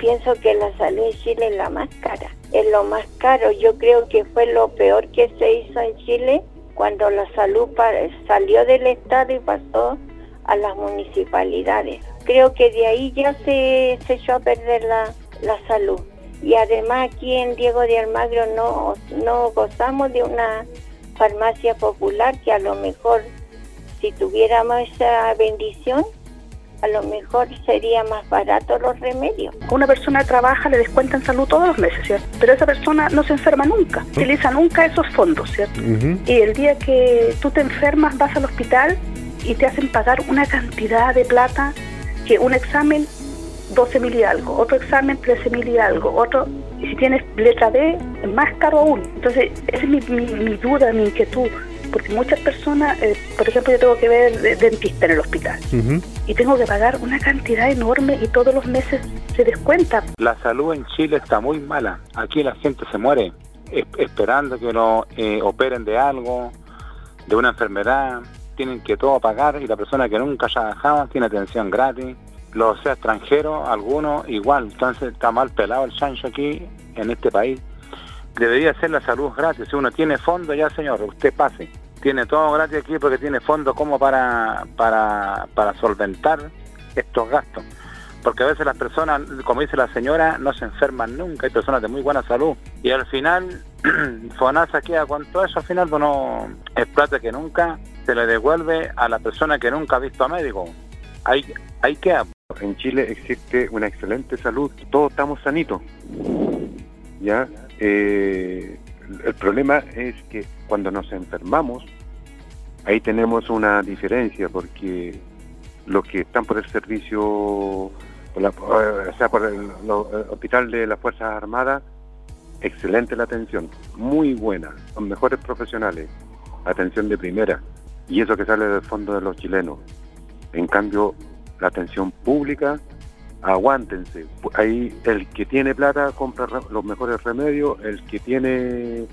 pienso que la salud en Chile es la más cara, es lo más caro. Yo creo que fue lo peor que se hizo en Chile cuando la salud salió del Estado y pasó a las municipalidades. Creo que de ahí ya se echó a perder la salud. Y además aquí en Diego de Almagro no gozamos de una farmacia popular, que a lo mejor si tuviéramos esa bendición, a lo mejor sería más barato los remedios. Una persona trabaja, le descuentan salud todos los meses, ¿cierto? Pero esa persona no se enferma nunca, utiliza nunca esos fondos, ¿cierto? Y el día que tú te enfermas vas al hospital y te hacen pagar una cantidad de plata, que un examen 12.000 y algo, otro examen 13.000 y algo, otro, y si tienes letra D, es más caro aún. Entonces, esa es mi duda, mi inquietud, porque muchas personas, por ejemplo, yo tengo que ver dentista en el hospital, y tengo que pagar una cantidad enorme y todos los meses se descuenta. La salud en Chile está muy mala. Aquí la gente se muere esperando que lo operen de algo, de una enfermedad. Tienen que todo pagar, y la persona que nunca haya trabajado tiene atención gratis. Los sea extranjeros, algunos igual. Entonces está mal pelado el chancho aquí en este país. Debería ser la salud gratis. Si uno tiene fondo, ya señor, usted pase. Tiene todo gratis aquí porque tiene fondo como para solventar estos gastos. Porque a veces las personas, como dice la señora, no se enferman nunca. Hay personas de muy buena salud. Y al final, FONASA queda con todo eso. Al final, bueno, es plata que nunca se le devuelve a la persona que nunca ha visto a médico. Ahí queda. En Chile existe una excelente salud, todos estamos sanitos, ¿ya? El problema es que cuando nos enfermamos, ahí tenemos una diferencia, porque los que están por el servicio, por el hospital de las Fuerzas Armadas, excelente la atención, muy buena, los mejores profesionales, atención de primera, y eso que sale del fondo de los chilenos. En cambio, la atención pública, aguántense. Ahí el que tiene plata compra los mejores remedios, el que tiene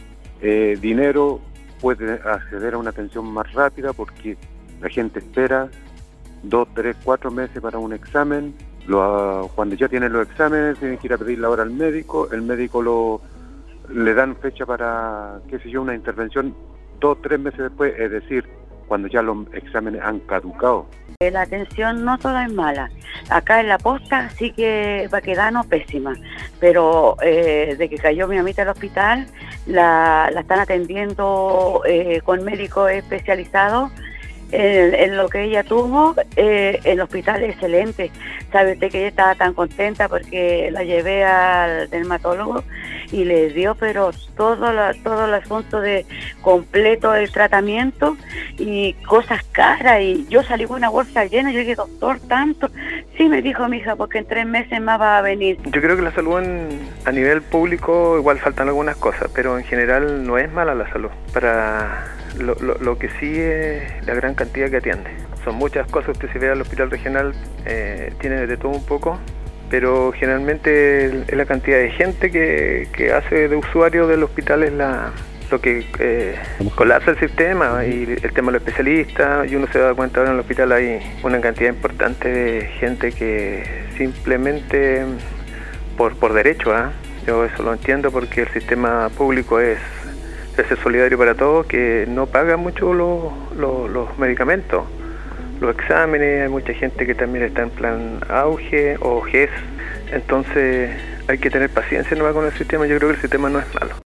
dinero puede acceder a una atención más rápida, porque la gente espera 2, 3, 4 meses para un examen. Cuando ya tienen los exámenes tienen que ir a pedir la hora al médico, el médico le dan fecha para, qué sé yo, una intervención 2, 3 meses después, es decir, cuando ya los exámenes han caducado. La atención no toda es mala. Acá en la posta sí que Baquedano pésima, pero de que cayó mi mamita al hospital, la están atendiendo con médicos especializados en lo que ella tuvo. El hospital es excelente. Sabe usted que ella estaba tan contenta porque la llevé al dermatólogo y le dio pero todo el asunto de completo del tratamiento y cosas caras, y yo salí con una bolsa llena. Yo dije, doctor, ¿tanto? Sí, me dijo mi hija, porque en 3 meses más va a venir. Yo creo que la salud a nivel público igual faltan algunas cosas, pero en general no es mala la salud. Para lo que sí es la gran cantidad que atiende. Son muchas cosas. Usted se ve al hospital regional, tiene de todo un poco, pero generalmente es la cantidad de gente que hace de usuario del hospital es lo que colapsa el sistema, y el tema de los especialistas, y uno se da cuenta ahora en el hospital hay una cantidad importante de gente que simplemente por derecho, yo eso lo entiendo, porque el sistema público es solidario para todos, que no paga mucho los medicamentos, los exámenes. Hay mucha gente que también está en plan auge o GES, entonces hay que tener paciencia nomás con el sistema. Yo creo que el sistema no es malo.